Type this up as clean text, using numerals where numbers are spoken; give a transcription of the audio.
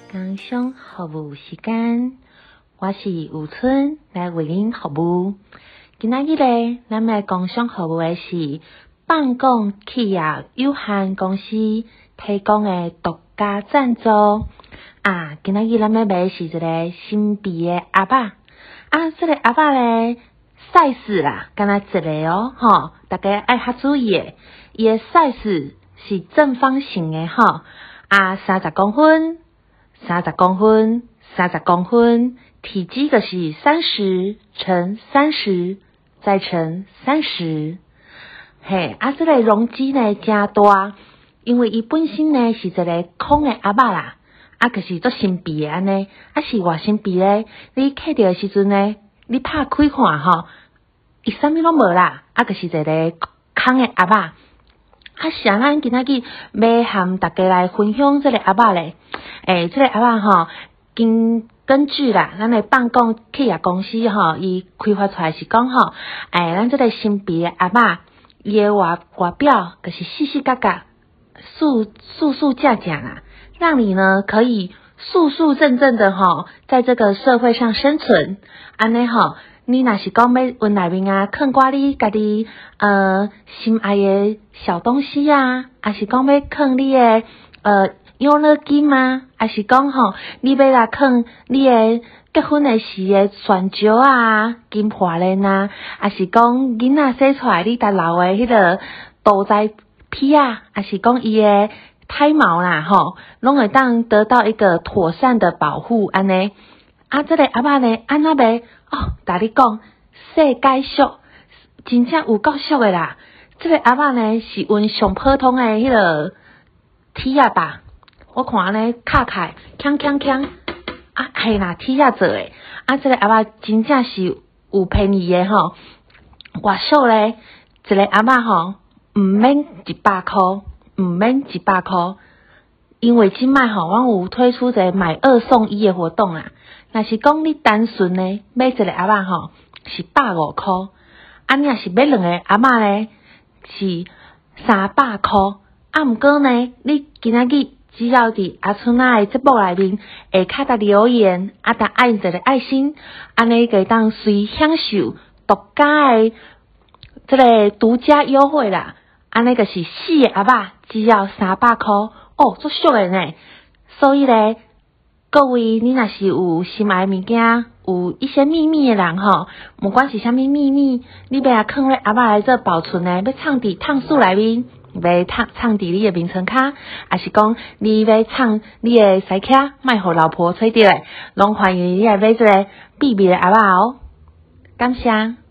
工商服务时间，我是吴春，来为您服务。今仔日咧，咱来工商服务的是棒贡企业有限公司提供的独家赞助。今仔日咱要卖是一个新皮的鸭肉。这个鸭肉咧，size 啦，敢若一个吼，大家爱较注意的，伊的 size 是正方形的30公分。30公分，30公分，体积就是30乘30再乘30。这个容积呢真大，因为伊本身呢是一个空的鸭肉啦，就是做新皮的安尼，是外新皮咧。你摕到的时阵呢，你拍开看伊啥物拢无啦，就是一个空的鸭肉。是咱今仔日要和大家来分享这个鸭肉咧。这个鸭肉根据啦，咱的棒贡企业公司伊开发出来是讲咱这个新皮的鸭肉，伊的外表就是细细格格、素素正正啦，让你呢可以素素正正的在这个社会上生存。安尼你若是讲要温内面放挂你家己心爱的小东西还是讲要放你的养乐金还是讲你要来放你的结婚的时的钻石金华链还是讲囡仔生出来你搭留的迄个豆仔皮还是讲伊的胎毛啦拢会当得到一个妥善的保护安尼。这个鸭肉呢安怎卖甲你讲世界俗，真正有够俗的啦。这个鸭肉呢是用上普通的迄个铁吧，我看呢卡铠锵系啦，铁做的。这个鸭肉真正是有便宜的外俗咧，一个鸭肉毋免100块，因为即摆阮有推出一个买2送1的活动啦。若是讲你单纯呢买一个鸭肉是150块，你若是买2个鸭肉呢是300块。毋过呢，你今仔日只要伫阿春的节目内面下骹搭留言搭按一个爱心，安尼可以当随享受独家的这个独家优惠啦。安尼就是4个鸭肉只要300块足俗的呢。所以咧，各位你若是有心爱物件，有一些秘密的人不管是啥物秘密，你要放咧鸭肉来做保存呢，要藏伫烫塑内面，要藏伫你的眠床骹，还是讲你要藏你的西卡，莫互老婆吹到的，拢欢迎你来买这个秘密的鸭肉感谢。